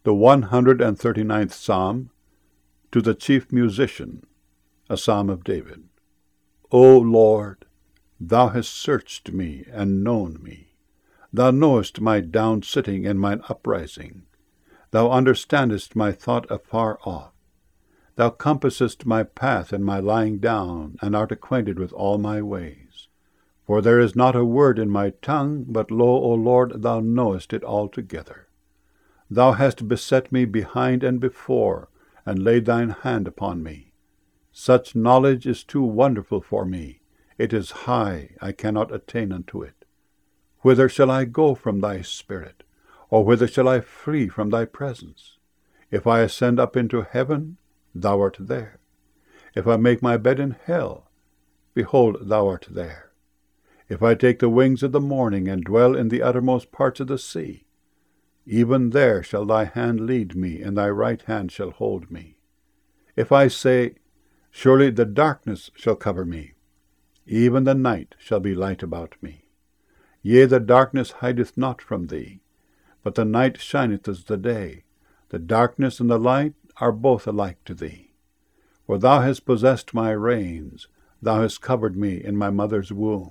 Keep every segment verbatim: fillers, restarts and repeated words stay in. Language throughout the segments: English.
The one hundred thirty-ninth Psalm, to the chief musician, a psalm of David. O Lord, thou hast searched me and known me. Thou knowest my down-sitting and mine uprising. Thou understandest my thought afar off. Thou compassest my path and my lying down, and art acquainted with all my ways. For there is not a word in my tongue, but lo, O Lord, thou knowest it altogether. Thou hast beset me behind and before, and laid thine hand upon me. Such knowledge is too wonderful for me. It is high, I cannot attain unto it. Whither shall I go from thy spirit? Or whither shall I flee from thy presence? If I ascend up into heaven, thou art there. If I make my bed in hell, behold, thou art there. If I take the wings of the morning, and dwell in the uttermost parts of the sea, even there shall thy hand lead me, and thy right hand shall hold me. If I say, surely the darkness shall cover me, even the night shall be light about me. Yea, the darkness hideth not from thee, but the night shineth as the day. The darkness and the light are both alike to thee. For thou hast possessed my reins, thou hast covered me in my mother's womb.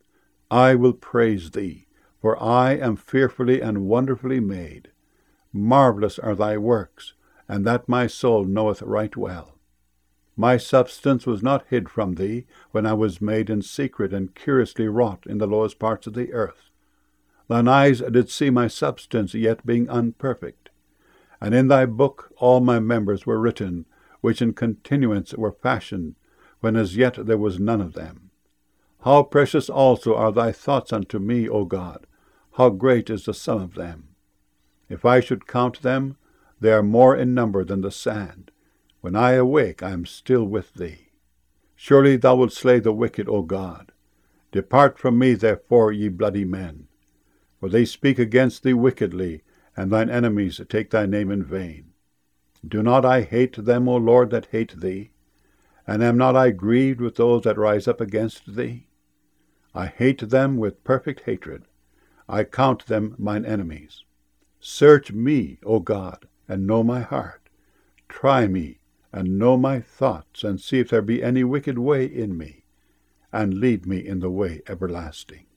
I will praise thee, for I am fearfully and wonderfully made. Marvelous are thy works, and that my soul knoweth right well. My substance was not hid from thee, when I was made in secret and curiously wrought in the lowest parts of the earth. Thine eyes did see my substance, yet being unperfect. And in thy book all my members were written, which in continuance were fashioned, when as yet there was none of them. How precious also are thy thoughts unto me, O God! How great is the sum of them! If I should count them, they are more in number than the sand. When I awake, I am still with thee. Surely thou wilt slay the wicked, O God. Depart from me, therefore, ye bloody men. For they speak against thee wickedly, and thine enemies take thy name in vain. Do not I hate them, O Lord, that hate thee? And am not I grieved with those that rise up against thee? I hate them with perfect hatred. I count them mine enemies. Search me, O God, and know my heart. Try me, and know my thoughts, and see if there be any wicked way in me, and lead me in the way everlasting.